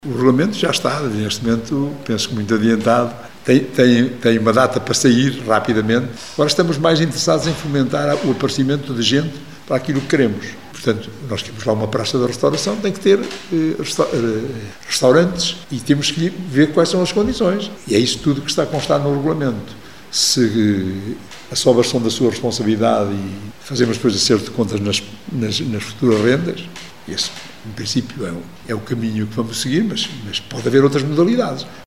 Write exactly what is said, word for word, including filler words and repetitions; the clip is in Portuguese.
O regulamento já está, neste momento, penso que muito adiantado, tem, tem, tem uma data para sair rapidamente. Agora estamos mais interessados em fomentar o aparecimento de gente para aquilo que queremos. Portanto, nós temos lá uma praça de restauração, tem que ter eh, resta eh, restaurantes e temos que ver quais são as condições. E é isso tudo que está a constar no regulamento. Se as obras são da sua responsabilidade e fazemos depois acerto de contas nas, nas, nas futuras rendas, esse, em princípio, é o, é o caminho que vamos seguir, mas, mas pode haver outras modalidades.